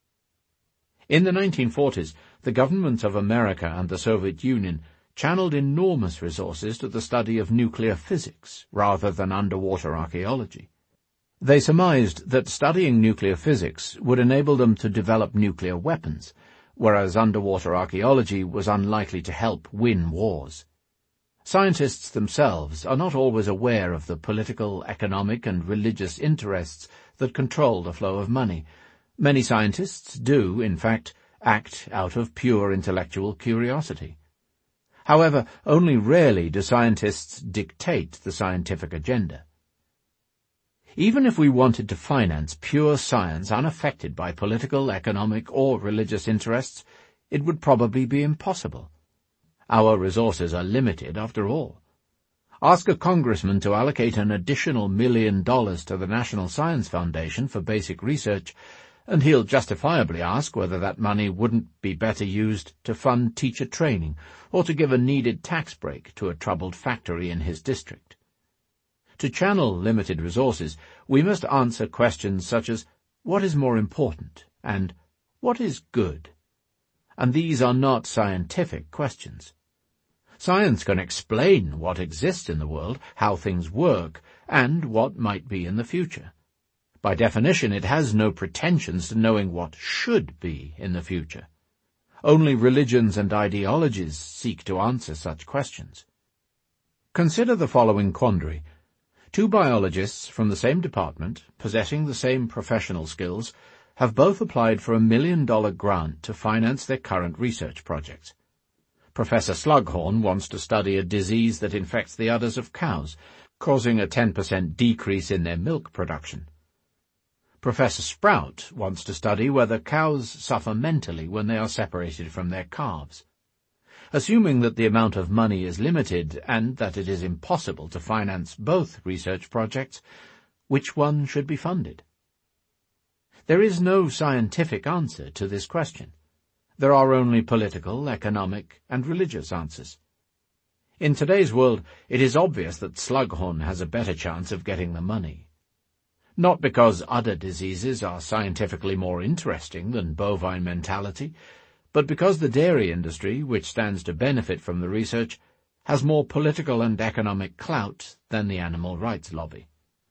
In the nineteen forties, the governments of America and the Soviet Union channeled enormous resources to the study of nuclear physics rather than underwater archaeology. They surmised that studying nuclear physics would enable them to develop nuclear weapons, whereas underwater archaeology was unlikely to help win wars. Scientists themselves are not always aware of the political, economic, and religious interests that control the flow of money. Many scientists do, in fact, act out of pure intellectual curiosity. However, only rarely do scientists dictate the scientific agenda. Even if we wanted to finance pure science unaffected by political, economic, or religious interests, it would probably be impossible. Our resources are limited, after all. Ask a congressman to allocate an additional million dollars to the National Science Foundation for basic research, and he'll justifiably ask whether that money wouldn't be better used to fund teacher training or to give a needed tax break to a troubled factory in his district. To channel limited resources, we must answer questions such as, what is more important, and what is good? And these are not scientific questions. Science can explain what exists in the world, how things work, and what might be in the future. By definition, it has no pretensions to knowing what should be in the future. Only religions and ideologies seek to answer such questions. Consider the following quandary. Two biologists from the same department, possessing the same professional skills, have both applied for a million-dollar grant to finance their current research projects. Professor Slughorn wants to study a disease that infects the udders of cows, causing a ten percent decrease in their milk production. Professor Sprout wants to study whether cows suffer mentally when they are separated from their calves. Assuming that the amount of money is limited and that it is impossible to finance both research projects, which one should be funded? There is no scientific answer to this question. There are only political, economic, and religious answers. In today's world, it is obvious that Slughorn has a better chance of getting the money. Not because udder diseases are scientifically more interesting than bovine mentality, but because the dairy industry, which stands to benefit from the research, has more political and economic clout than the animal rights lobby.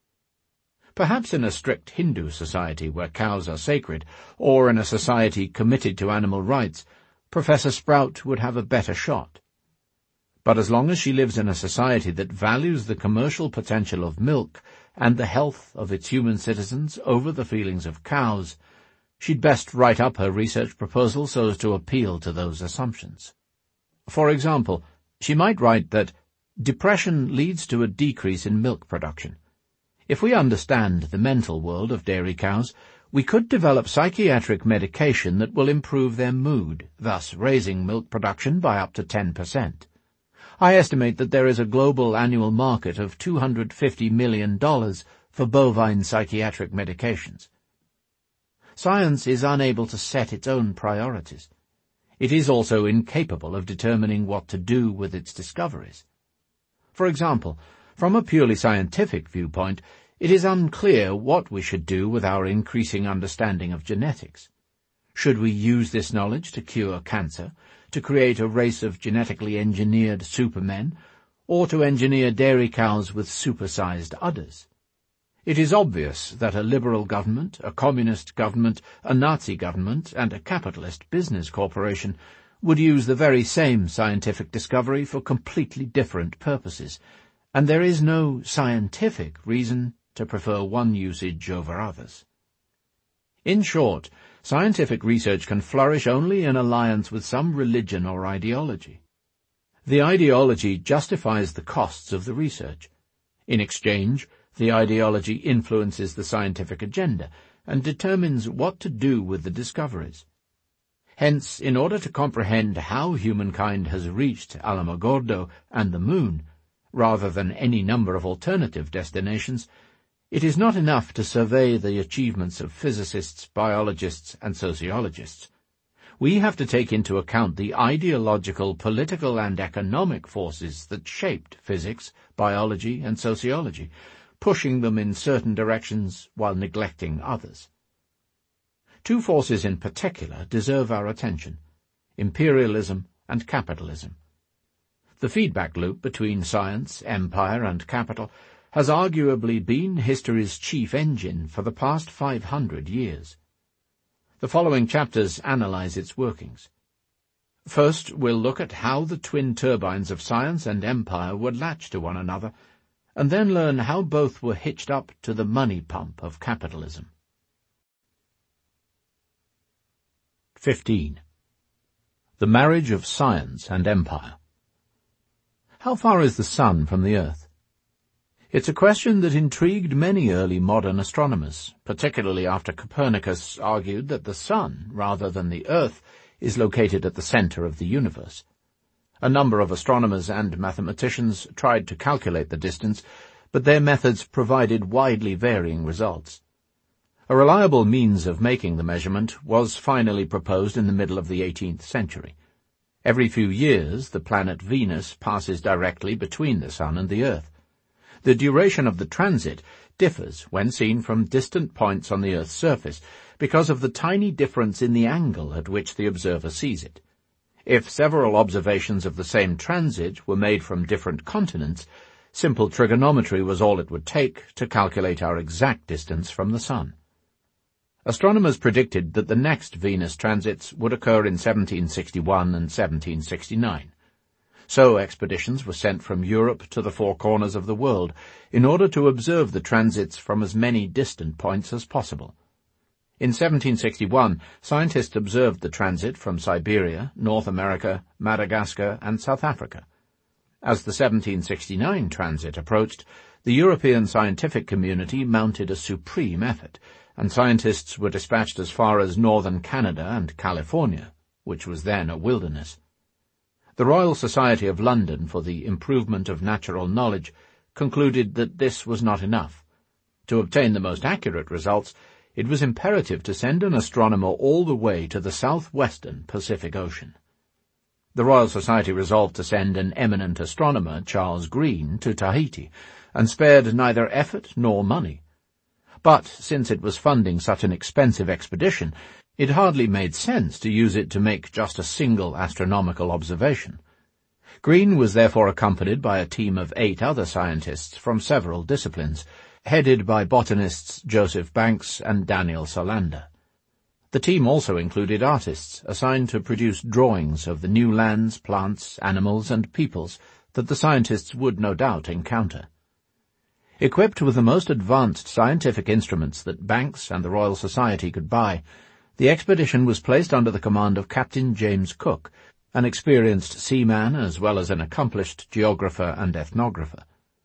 Perhaps in a strict Hindu society where cows are sacred, or in a society committed to animal rights, Professor Sprout would have a better shot. But as long as she lives in a society that values the commercial potential of milk and the health of its human citizens over the feelings of cows, she'd best write up her research proposal so as to appeal to those assumptions. For example, she might write that depression leads to a decrease in milk production. If we understand the mental world of dairy cows, we could develop psychiatric medication that will improve their mood, thus raising milk production by up to ten percent. I estimate that there is a global annual market of two hundred fifty million dollars for bovine psychiatric medications. Science is unable to set its own priorities. It is also incapable of determining what to do with its discoveries. For example, from a purely scientific viewpoint, it is unclear what we should do with our increasing understanding of genetics. Should we use this knowledge to cure cancer, to create a race of genetically engineered supermen, or to engineer dairy cows with supersized udders? It is obvious that a liberal government, a communist government, a Nazi government, and a capitalist business corporation would use the very same scientific discovery for completely different purposes, and there is no scientific reason to prefer one usage over others. In short, scientific research can flourish only in alliance with some religion or ideology. The ideology justifies the costs of the research. In exchange, the ideology influences the scientific agenda and determines what to do with the discoveries. Hence, in order to comprehend how humankind has reached Alamogordo and the Moon, rather than any number of alternative destinations, it is not enough to survey the achievements of physicists, biologists, and sociologists. We have to take into account the ideological, political, and economic forces that shaped physics, biology, and sociology, pushing them in certain directions while neglecting others. Two forces in particular deserve our attention: imperialism and capitalism. The feedback loop between science, empire, and capital has arguably been history's chief engine for the past five hundred years. The following chapters analyze its workings. First, we'll look at how the twin turbines of science and empire were latched to one another, and then learn how both were hitched up to the money pump of capitalism. fifteen. The marriage of science and empire. How far is the sun from the earth? It's a question that intrigued many early modern astronomers, particularly after Copernicus argued that the sun, rather than the earth, is located at the center of the universe. A number of astronomers and mathematicians tried to calculate the distance, but their methods provided widely varying results. A reliable means of making the measurement was finally proposed in the middle of the eighteenth century. Every few years, the planet Venus passes directly between the sun and the earth. The duration of the transit differs when seen from distant points on the Earth's surface because of the tiny difference in the angle at which the observer sees it. If several observations of the same transit were made from different continents, Simple trigonometry was all it would take to calculate our exact distance from the Sun. Astronomers predicted that the next Venus transits would occur in seventeen sixty-one and seventeen sixty-nine. So expeditions were sent from Europe to the four corners of the world in order to observe the transits from as many distant points as possible. In seventeen sixty-one, scientists observed the transit from Siberia, North America, Madagascar, and South Africa. As the seventeen sixty-nine transit approached, the European scientific community mounted a supreme effort, and scientists were dispatched as far as northern Canada and California, which was then a wilderness. The Royal Society of London for the Improvement of Natural Knowledge concluded that this was not enough. To obtain the most accurate results, it was imperative to send an astronomer all the way to the southwestern Pacific Ocean. The Royal Society resolved to send an eminent astronomer, Charles Green, to Tahiti, and spared neither effort nor money. But, since it was funding such an expensive expedition, it hardly made sense to use it to make just a single astronomical observation. Green was therefore accompanied by a team of eight other scientists from several disciplines, headed by botanists Joseph Banks and Daniel Solander. The team also included artists assigned to produce drawings of the new lands, plants, animals, and peoples that the scientists would no doubt encounter. Equipped with the most advanced scientific instruments that Banks and the Royal Society could buy, the expedition was placed under the command of Captain James Cook, an experienced seaman as well as an accomplished geographer and ethnographer.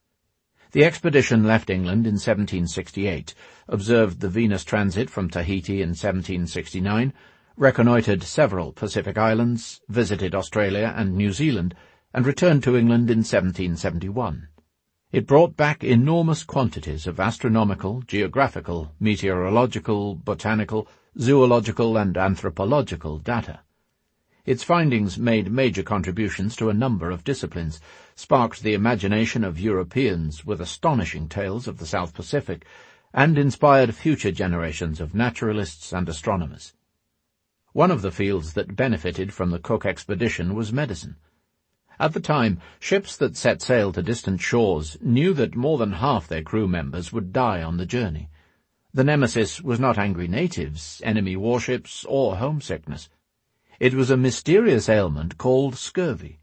The expedition left England in seventeen sixty-eight, observed the Venus transit from Tahiti in seventeen sixty-nine, reconnoitred several Pacific islands, visited Australia and New Zealand, and returned to England in seventeen seventy-one. It brought back enormous quantities of astronomical, geographical, meteorological, botanical, zoological, and anthropological data. Its findings made major contributions to a number of disciplines, sparked the imagination of Europeans with astonishing tales of the South Pacific, and inspired future generations of naturalists and astronomers. One of the fields that benefited from the Cook expedition was medicine. At the time, ships that set sail to distant shores knew that more than half their crew members would die on the journey. The nemesis was not angry natives, enemy warships, or homesickness. It was a mysterious ailment called scurvy.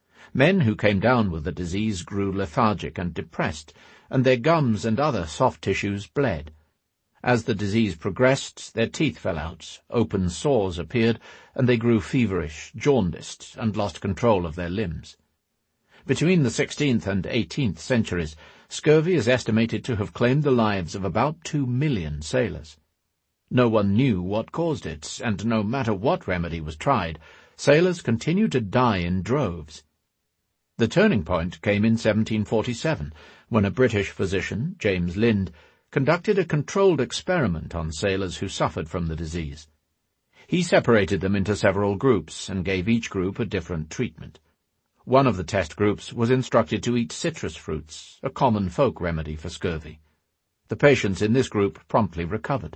Men who came down with the disease grew lethargic and depressed, and their gums and other soft tissues bled. As the disease progressed, their teeth fell out, open sores appeared, and they grew feverish, jaundiced, and lost control of their limbs. Between the sixteenth and eighteenth centuries, scurvy is estimated to have claimed the lives of about two million sailors. No one knew what caused it, and no matter what remedy was tried, sailors continued to die in droves. The turning point came in seventeen forty-seven, when a British physician, James Lind, conducted a controlled experiment on sailors who suffered from the disease. He separated them into several groups and gave each group a different treatment. One of the test groups was instructed to eat citrus fruits, a common folk remedy for scurvy. The patients in this group promptly recovered.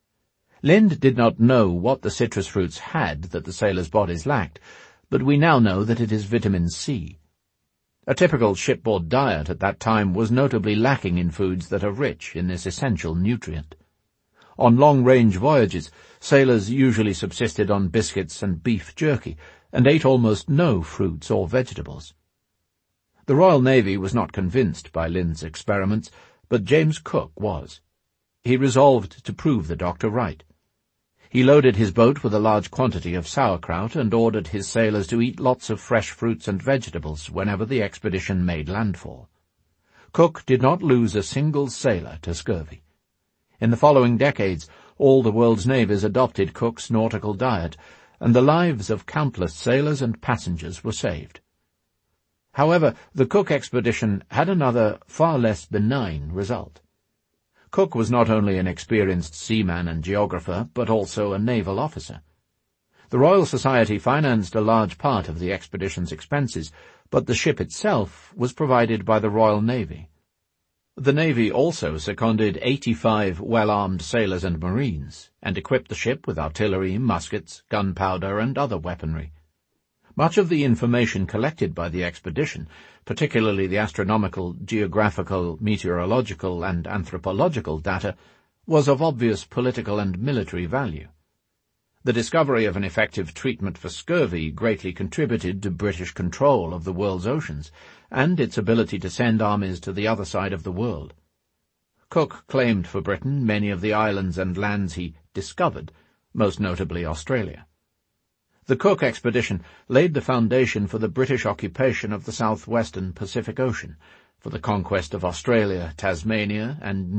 Lind did not know what the citrus fruits had that the sailors' bodies lacked, but we now know that it is vitamin C. A typical shipboard diet at that time was notably lacking in foods that are rich in this essential nutrient. On long-range voyages, sailors usually subsisted on biscuits and beef jerky, and ate almost no fruits or vegetables. The Royal Navy was not convinced by Lind's experiments, but James Cook was. He resolved to prove the doctor right. He loaded his boat with a large quantity of sauerkraut and ordered his sailors to eat lots of fresh fruits and vegetables whenever the expedition made landfall. Cook did not lose a single sailor to scurvy. In the following decades, all the world's navies adopted Cook's nautical diet, and the lives of countless sailors and passengers were saved. However, the Cook expedition had another, far less benign result. Cook was not only an experienced seaman and geographer, but also a naval officer. The Royal Society financed a large part of the expedition's expenses, but the ship itself was provided by the Royal Navy. The Navy also seconded eighty-five well-armed sailors and marines, and equipped the ship with artillery, muskets, gunpowder, and other weaponry. Much of the information collected by the expedition, particularly the astronomical, geographical, meteorological, and anthropological data, was of obvious political and military value. The discovery of an effective treatment for scurvy greatly contributed to British control of the world's oceans, and its ability to send armies to the other side of the world. Cook claimed for Britain many of the islands and lands he discovered, most notably Australia. The Cook expedition laid the foundation for the British occupation of the southwestern Pacific Ocean, for the conquest of Australia, Tasmania, and